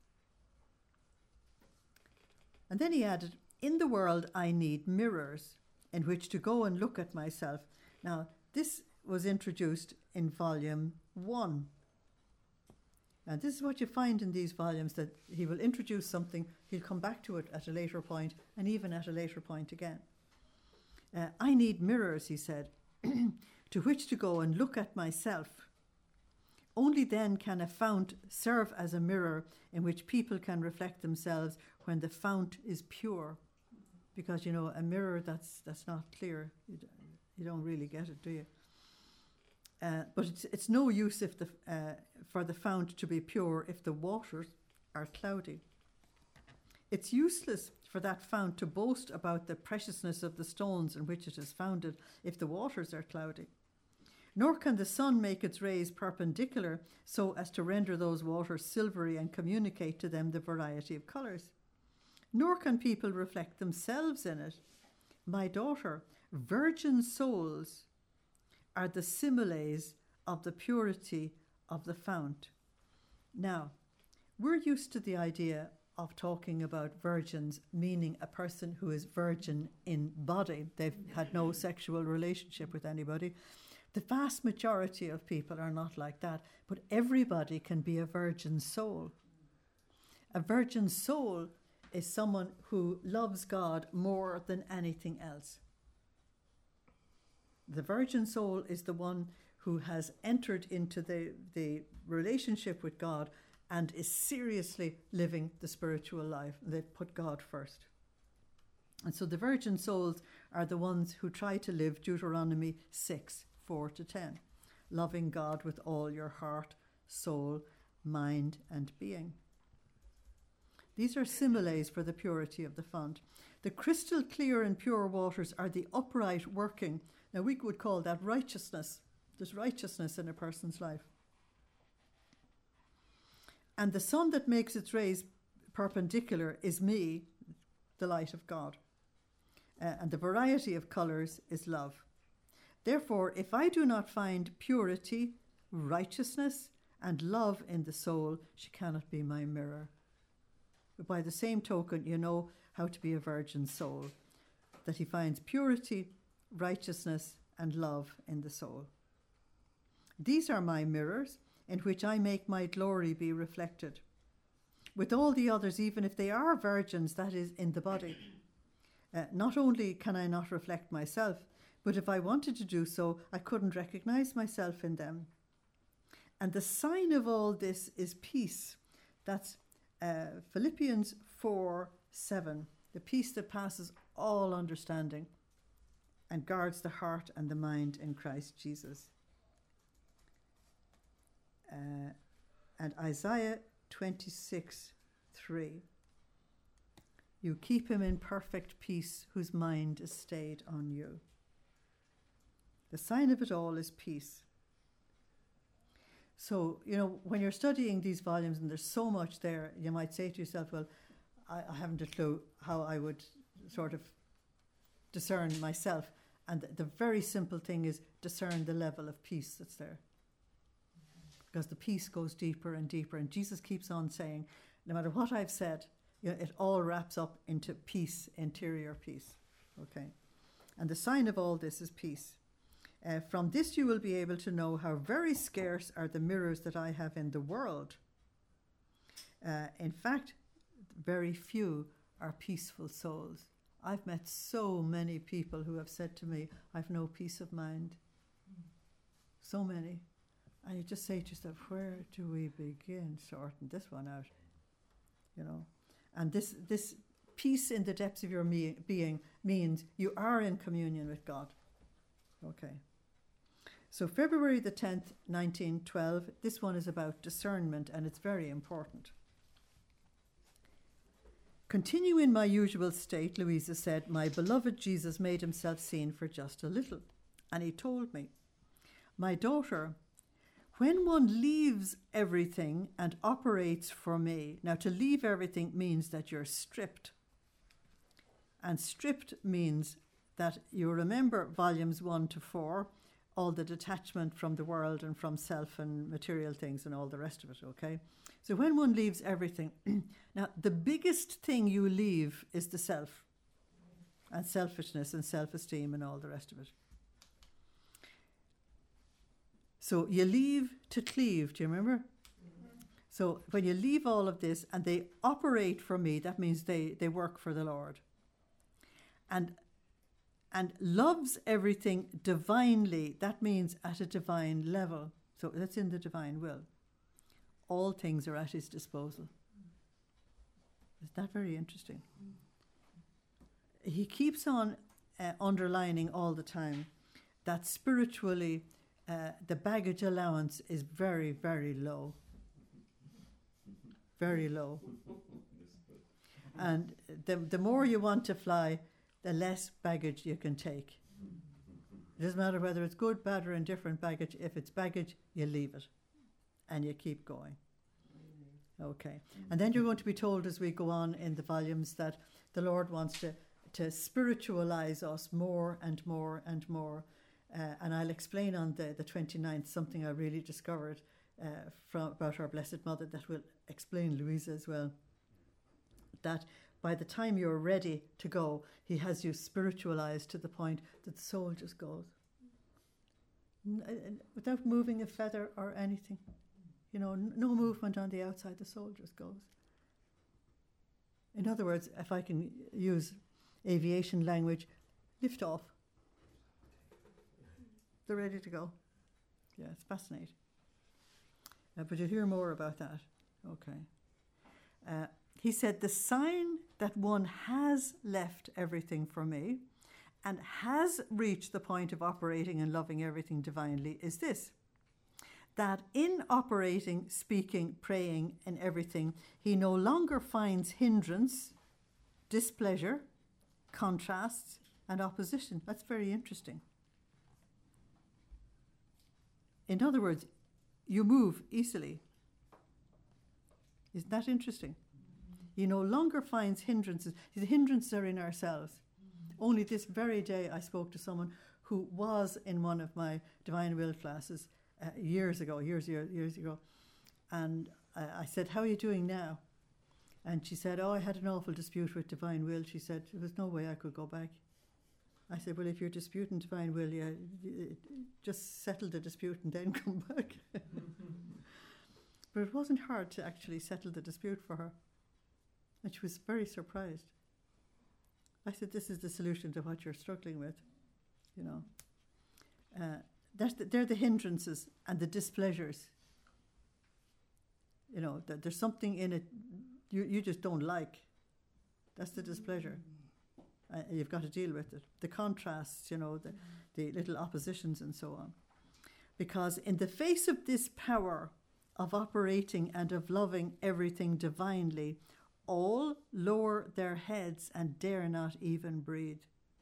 And then he added, in the world I need mirrors in which to go and look at myself. Now, this was introduced in volume one. And this is what you find in these volumes, that he will introduce something, he'll come back to it at a later point, and even at a later point again. Uh, I need mirrors, he said, to which to go and look at myself. Only then can a fount serve as a mirror in which people can reflect themselves when the fount is pure. Because, you know, a mirror that's that's not clear, you, d- you don't really get it, do you? Uh, but it's it's no use if the uh, for the fount to be pure if the waters are cloudy. It's useless for that fount to boast about the preciousness of the stones in which it is founded if the waters are cloudy. Nor can the sun make its rays perpendicular so as to render those waters silvery and communicate to them the variety of colours. Nor can people reflect themselves in it. My daughter, virgin souls are the similes of the purity of the fount. Now, we're used to the idea of talking about virgins meaning a person who is virgin in body. They've had no sexual relationship with anybody. The vast majority of people are not like that, but everybody can be a virgin soul. A virgin soul is someone who loves God more than anything else. The virgin soul is the one who has entered into the, the relationship with God and is seriously living the spiritual life. They've put God first. And so the virgin souls are the ones who try to live Deuteronomy six, four to ten, loving God with all your heart, soul, mind, and being. These are similes for the purity of the fount. The crystal clear and pure waters are the upright working. Now we would call that righteousness. There's righteousness in a person's life. And the sun that makes its rays perpendicular is me, the light of God. Uh, and the variety of colours is love. Therefore, if I do not find purity, righteousness, and love in the soul, she cannot be my mirror. But by the same token, you know how to be a virgin soul, that he finds purity, righteousness, and love in the soul. These are my mirrors, in which I make my glory be reflected. With all the others, even if they are virgins, that is, in the body. Uh, not only can I not reflect myself, but if I wanted to do so, I couldn't recognize myself in them. And the sign of all this is peace. That's uh, Philippians four, seven. The peace that passes all understanding and guards the heart and the mind in Christ Jesus. Uh, and Isaiah twenty-six, three. You keep him in perfect peace whose mind is stayed on you. The sign of it all is peace. So, you know, when you're studying these volumes and there's so much there, you might say to yourself, well, I, I haven't a clue how I would sort of discern myself. And the, the very simple thing is discern the level of peace that's there. Because the peace goes deeper and deeper. And Jesus keeps on saying, no matter what I've said, you know, it all wraps up into peace, interior peace. Okay. And the sign of all this is peace. Uh, from this you will be able to know how very scarce are the mirrors that I have in the world. Uh, in fact, very few are peaceful souls. I've met so many people who have said to me, I've no peace of mind. So many. And you just say to yourself, where do we begin sorting this one out? You know, and this this peace in the depths of your me- being means you are in communion with God. Okay. So February the tenth, nineteen twelve, this one is about discernment, and it's very important. Continue in my usual state, Louisa said. My beloved Jesus made himself seen for just a little. And he told me, my daughter, when one leaves everything and operates for me, now to leave everything means that you're stripped. And stripped means that you remember volumes one to four, all the detachment from the world and from self and material things and all the rest of it, okay? So when one leaves everything, now the biggest thing you leave is the self and selfishness and self-esteem and all the rest of it. So you leave to cleave, do you remember? Mm-hmm. So when you leave all of this and they operate for me, that means they, they work for the Lord. And and loves everything divinely, that means at a divine level. So that's in the divine will. All things are at his disposal. Isn't that very interesting? He keeps on uh, underlining all the time that spiritually uh, the baggage allowance is very, very low. Very low. And the, the more you want to fly, the less baggage you can take. It doesn't matter whether it's good, bad, or indifferent baggage. If it's baggage, you leave it and you keep going. Okay. And then you're going to be told as we go on in the volumes that the Lord wants to, to spiritualize us more and more and more. Uh, and I'll explain on the, the twenty-ninth something I really discovered uh, from about our Blessed Mother that will explain Louisa as well. That by the time you're ready to go, he has you spiritualized to the point that the soul just goes. N- without moving a feather or anything. You know, n- no movement on the outside, the soul just goes. In other words, if I can use aviation language, lift off. They're ready to go. Yeah, it's fascinating. Uh, but you'll hear more about that. Okay. Uh, He said, the sign that one has left everything for me and has reached the point of operating and loving everything divinely is this, that in operating, speaking, praying, and everything, he no longer finds hindrance, displeasure, contrasts, and opposition. That's very interesting. In other words, you move easily. Isn't that interesting? He no longer finds hindrances. The hindrances are in ourselves. Mm-hmm. Only this very day I spoke to someone who was in one of my Divine Will classes uh, years ago, years, years, years ago. And uh, I said, how are you doing now? And she said, oh, I had an awful dispute with Divine Will. She said, there was no way I could go back. I said, well, if you're disputing Divine Will, yeah, just settle the dispute and then come back. But it wasn't hard to actually settle the dispute for her. And she was very surprised. I said, this is the solution to what you're struggling with, you know. Uh, that's the, they're the hindrances and the displeasures. You know, th- there's something in it you, you just don't like. That's the displeasure. Uh, you've got to deal with it. The contrasts, you know, the, the little oppositions and so on. Because in the face of this power of operating and of loving everything divinely, all lower their heads and dare not even breathe.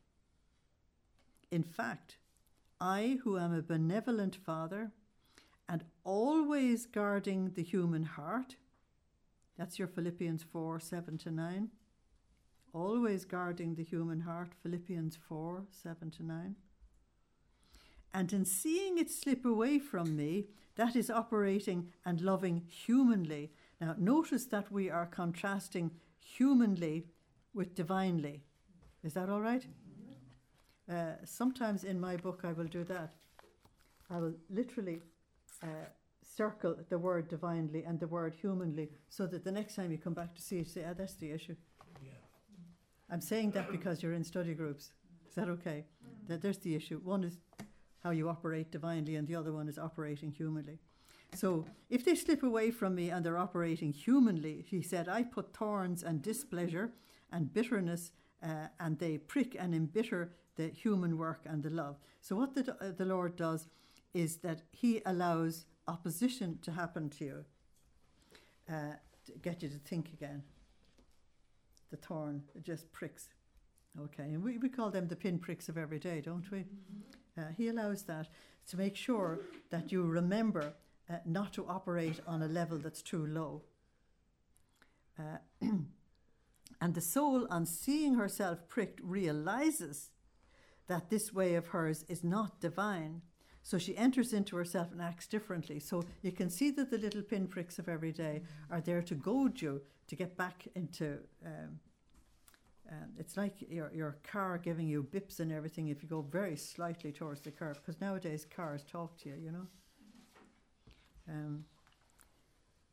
In fact, I, who am a benevolent Father and always guarding the human heart, that's your Philippians four, seven to nine, always guarding the human heart, Philippians four, seven to nine, and in seeing it slip away from me, that is operating and loving humanly. Now, notice that we are contrasting humanly with divinely. Is that all right? Uh, sometimes in my book I will do that. I will literally uh, circle the word divinely and the word humanly so that the next time you come back to see it, you say, ah, that's the issue. Yeah. I'm saying that because you're in study groups. Is that okay? That there's the issue. One is how you operate divinely and the other one is operating humanly. So if they slip away from me and they're operating humanly, he said, I put thorns and displeasure and bitterness uh, and they prick and embitter the human work and the love. So what the, uh, the Lord does is that he allows opposition to happen to you, uh, to get you to think again. The thorn, it just pricks. Okay, and we, we call them the pinpricks of every day, don't we? Mm-hmm. Uh, he allows that to make sure that you remember uh, not to operate on a level that's too low. Uh, and the soul, on seeing herself pricked, realizes that this way of hers is not divine. So she enters into herself and acts differently. So you can see that the little pinpricks of every day are there to goad you to get back into... Um, Um, it's like your your car giving you bips and everything if you go very slightly towards the curb, because nowadays cars talk to you, you know. Um,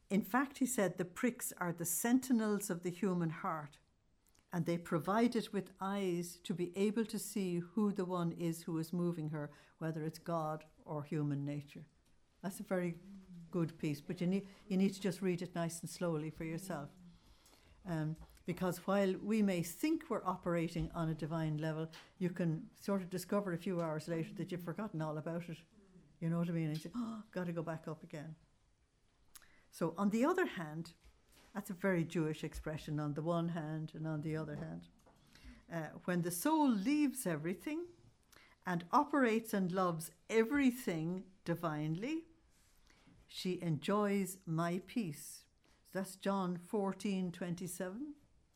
In fact, he said, the pricks are the sentinels of the human heart, and they provide it with eyes to be able to see who the one is who is moving her, whether it's God or human nature. That's a very good piece, but you need, you need to just read it nice and slowly for yourself. Um, because while we may think we're operating on a divine level, you can sort of discover a few hours later that you've forgotten all about it. You know what I mean? And you say, oh, got to go back up again. So on the other hand, that's a very Jewish expression, on the one hand and on the other hand. Uh, when the soul leaves everything and operates and loves everything divinely, she enjoys my peace. That's John fourteen twenty-seven.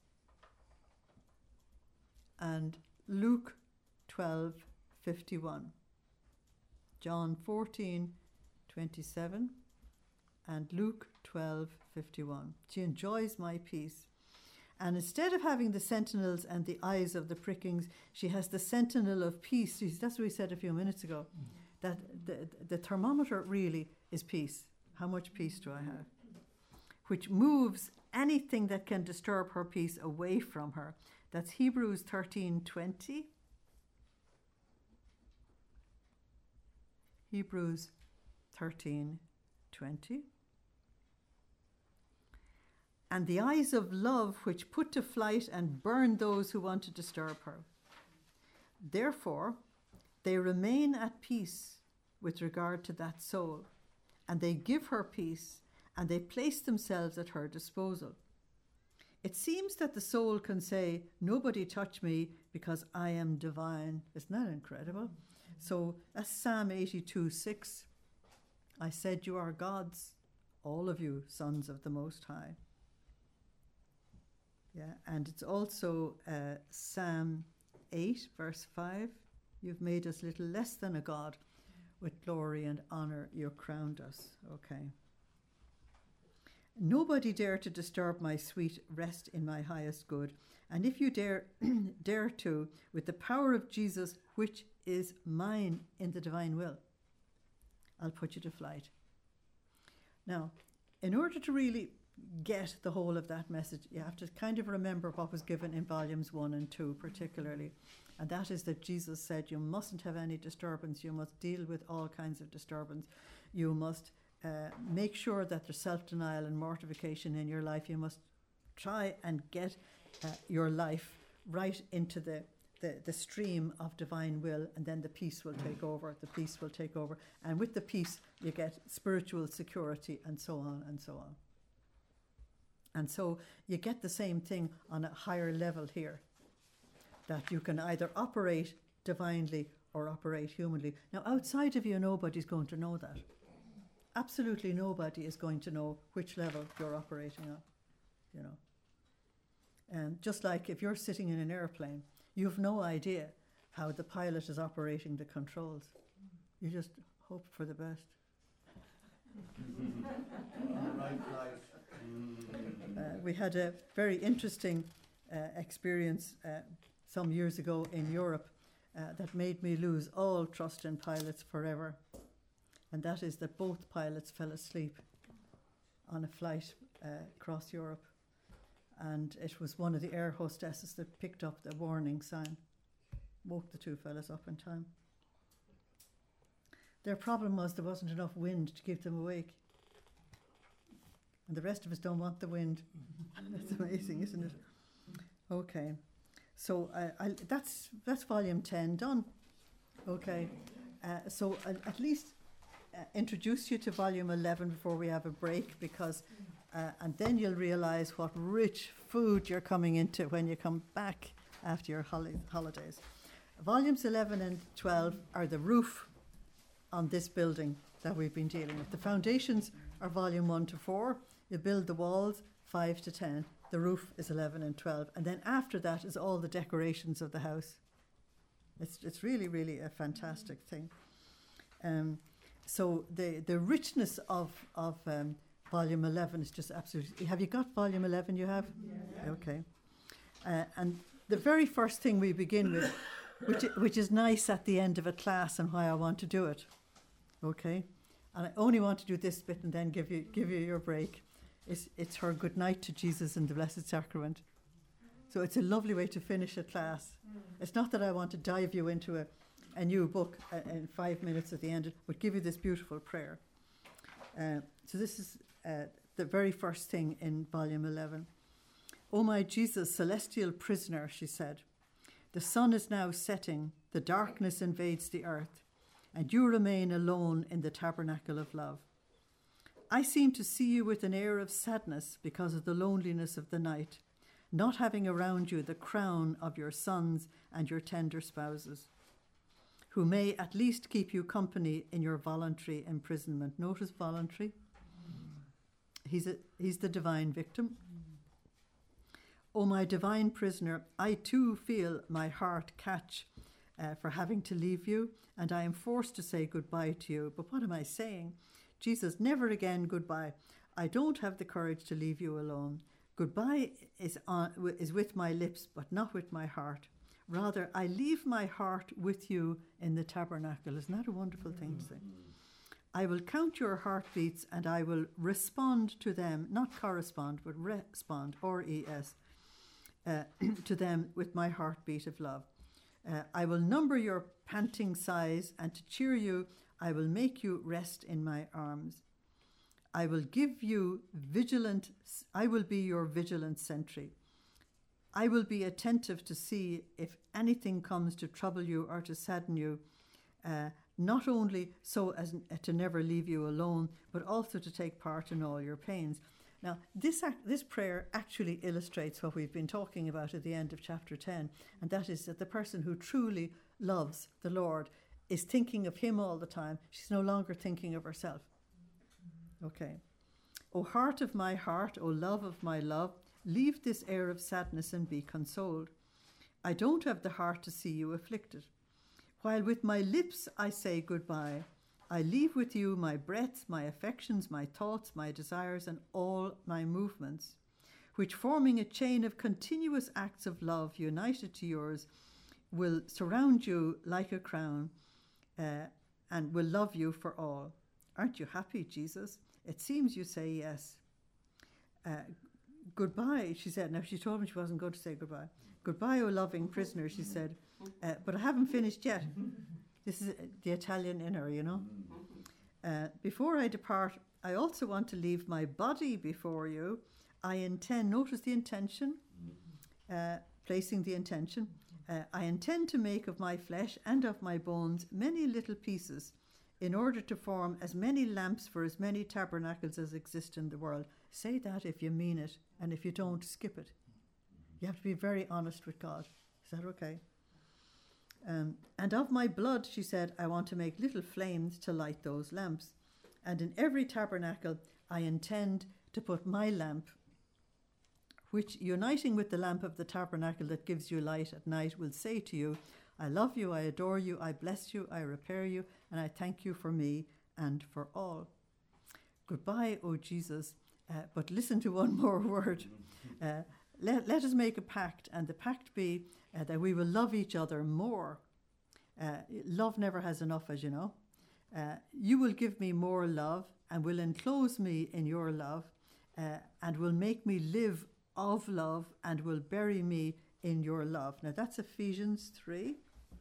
And Luke twelve fifty-one. John fourteen twenty-seven and Luke twelve fifty-one. She enjoys my peace. And instead of having the sentinels and the eyes of the prickings, she has the sentinel of peace. That's what we said a few minutes ago. Mm-hmm. That the, the thermometer really is peace. How much peace do I have? Which moves anything that can disturb her peace away from her. That's Hebrews thirteen twenty. Hebrews thirteen twenty. And the eyes of love which put to flight and burn those who want to disturb her. Therefore, they remain at peace with regard to that soul, and they give her peace, and they place themselves at her disposal. It seems that the soul can say, nobody touch me because I am divine. Isn't that incredible? So that's Psalm eighty-two six. I said, you are gods, all of you sons of the Most High. Yeah, and it's also uh, Psalm eight, verse five. You've made us little less than a god. With glory and honor you crowned us. Okay. Nobody dare to disturb my sweet rest in my highest good. And if you dare, dare to, with the power of Jesus, which is mine in the divine will, I'll put you to flight. Now, in order to really get the whole of that message, you have to kind of remember what was given in volumes one and two particularly. And that is that Jesus said you mustn't have any disturbance. You must deal with all kinds of disturbance. You must uh, make sure that there's self-denial and mortification in your life. You must try and get uh, your life right into the, the, the stream of divine will, and then the peace will take over. The peace will take over. And with the peace, you get spiritual security and so on and so on. And so you get the same thing on a higher level here, that you can either operate divinely or operate humanly. Now, outside of you, nobody's going to know that. Absolutely nobody is going to know which level you're operating on, you know. And just like if you're sitting in an airplane, you've no idea how the pilot is operating the controls. You just hope for the best. Uh, we had a very interesting uh, experience uh, some years ago in Europe uh, that made me lose all trust in pilots forever. And that is that both pilots fell asleep on a flight uh, across Europe. And it was one of the air hostesses that picked up the warning sign, woke the two fellas up in time. Their problem was there wasn't enough wind to keep them awake. And the rest of us don't want the wind. That's amazing, isn't it? Okay. So uh, I'll, that's that's volume ten done. Okay. Uh, so I'll at least uh, introduce you to volume eleven before we have a break, because uh, and then you'll realise what rich food you're coming into when you come back after your holi- holidays. Volumes eleven and twelve are the roof on this building that we've been dealing with. The foundations are volume one to four. You build the walls, five to ten. The roof is eleven and twelve. And then after that is all the decorations of the house. It's it's really, really a fantastic thing. Um, so the, the richness of, of um, volume eleven is just absolutely... Have you got volume eleven you have? Yeah. Okay. Uh, and the very first thing we begin with, which, which is nice at the end of a class and why I want to do it. Okay? And I only want to do this bit and then give you give you your break. It's, it's her good night to Jesus in the Blessed Sacrament. So it's a lovely way to finish a class. It's not that I want to dive you into a, a new book uh, in five minutes at the end, but give you this beautiful prayer. Uh, so this is uh, the very first thing in volume eleven. "O my Jesus, celestial prisoner," she said, "the sun is now setting, the darkness invades the earth, and you remain alone in the tabernacle of love. I seem to see you with an air of sadness because of the loneliness of the night, not having around you the crown of your sons and your tender spouses, who may at least keep you company in your voluntary imprisonment." Notice voluntary. He's, a, he's the divine victim. "O my divine prisoner, I too feel my heart catch uh, for having to leave you, and I am forced to say goodbye to you. But what am I saying? Jesus, never again goodbye. I don't have the courage to leave you alone. Goodbye is, on, is with my lips, but not with my heart. Rather, I leave my heart with you in the tabernacle." Isn't that a wonderful thing to say? "I will count your heartbeats and I will respond to them," not correspond, but respond, R E S, uh, to them with my heartbeat of love. Uh, "I will number your panting sighs, and to cheer you, I will make you rest in my arms. I will give you vigilant, I will be your vigilant sentry. I will be attentive to see if anything comes to trouble you or to sadden you, uh, not only so as n- to never leave you alone, but also to take part in all your pains." Now, this act, this prayer actually illustrates what we've been talking about at the end of chapter ten, and that is that the person who truly loves the Lord is thinking of him all the time. She's no longer thinking of herself. Okay. "O heart of my heart, O love of my love, leave this air of sadness and be consoled. I don't have the heart to see you afflicted. While with my lips I say goodbye, I leave with you my breath, my affections, my thoughts, my desires, and all my movements, which, forming a chain of continuous acts of love united to yours, will surround you like a crown uh, and will love you for all. Aren't you happy, Jesus? It seems you say yes. Uh, goodbye, she said. Now, she told me she wasn't going to say goodbye. "Goodbye, O loving prisoner," she said. Uh, "but I haven't finished yet." This is the Italian in her, you know. Uh, "before I depart, I also want to leave my body before you. I intend," notice the intention, uh, placing the intention, uh, "I intend to make of my flesh and of my bones many little pieces, in order to form as many lamps for as many tabernacles as exist in the world." Say that if you mean it, and if you don't, skip it. You have to be very honest with God. Is that okay? Um, "and of my blood," she said, "I want to make little flames to light those lamps. And in every tabernacle, I intend to put my lamp, which, uniting with the lamp of the tabernacle that gives you light at night, will say to you, I love you, I adore you, I bless you, I repair you, and I thank you for me and for all. Goodbye, O Jesus." Uh, but listen to one more word. Uh, let, let us make a pact, and the pact be uh, that we will love each other more. Uh, love never has enough, as you know. Uh, "you will give me more love and will enclose me in your love uh, and will make me live of love and will bury me in your love." Now that's Ephesians three.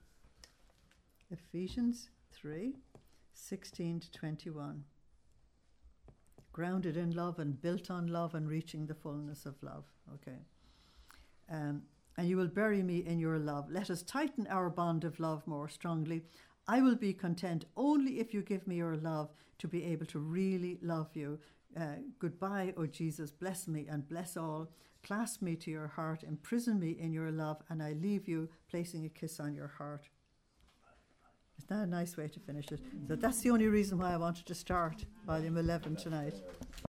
Ephesians three, sixteen to twenty-one. Grounded in love and built on love and reaching the fullness of love. Okay. Um, "and you will bury me in your love. Let us tighten our bond of love more strongly. I will be content only if you give me your love to be able to really love you. Uh, goodbye, O Jesus. Bless me and bless all. Clasp me to your heart. Imprison me in your love. And I leave you, placing a kiss on your heart." Isn't that a nice way to finish it? So that's the only reason why I wanted to start volume eleven tonight.